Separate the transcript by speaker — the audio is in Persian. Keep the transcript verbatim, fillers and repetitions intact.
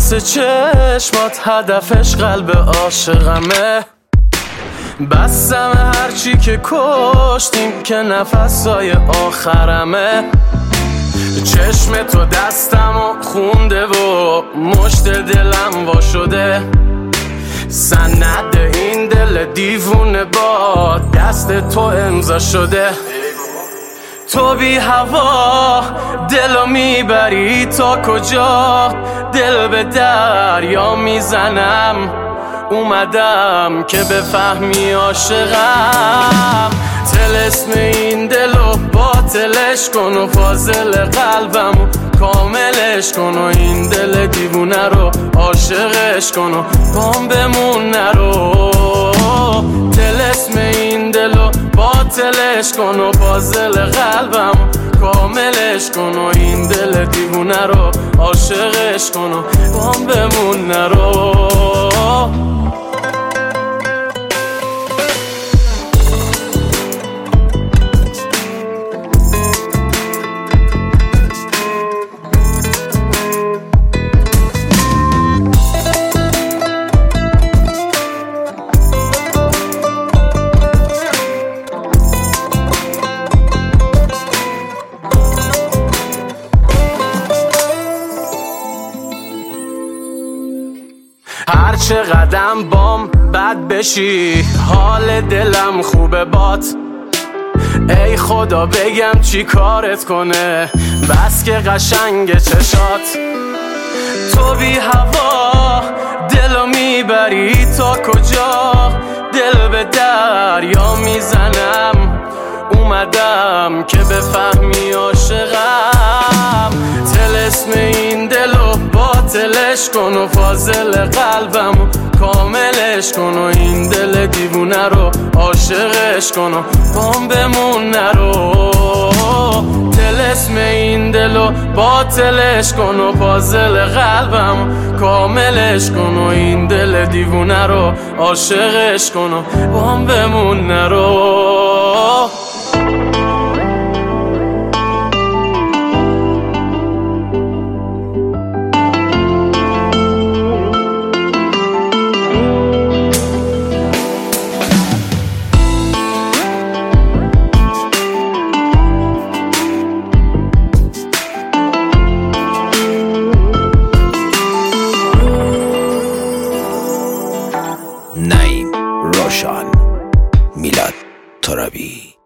Speaker 1: واسه چشمات هدفش قلب عاشقمه. بستم هرچی که کشتیم که نفسای آخرمه. چشم تو دستم و خونده و مشت دلم وا شده. سند این دل دیوونه با دست تو امضا شده. تو بی هوا دلو میبری تا کجا؟ دل به دریا میزنم، اومدم که بفهمی عاشقم. طلسم این دلو باطلش کن و فاضل قلبمو کاملش کن و این دل دیوونه رو عاشقش کن و بام بمون نرو. طلسم این دلو باطلش کن و فاضل قلبمو کاملش کن و این دل دیوونه رو عاشقش کن و بام بمون نرو. هر چه قدم بام بد بشی حال دلم خوبه بات. ای خدا بگم چی کارت کنه بس که قشنگ چشات. تو بی هوا دلو میبری تا کجا؟ دل به دریا میزنم، اومدم که بفهمی عاشقم. طلسم این دلو باطلش کن و فاضل قلبمو کاملش کن و این دل دیوونه رو عاشقش کن و بام بمون نرو. طلسم این دلو باطلش کن و فاضل قلبمو کاملش کن و این دل دیوونه رو عاشقش کن و بام بمون نرو.
Speaker 2: نعیم روشن، میلاد ترابی.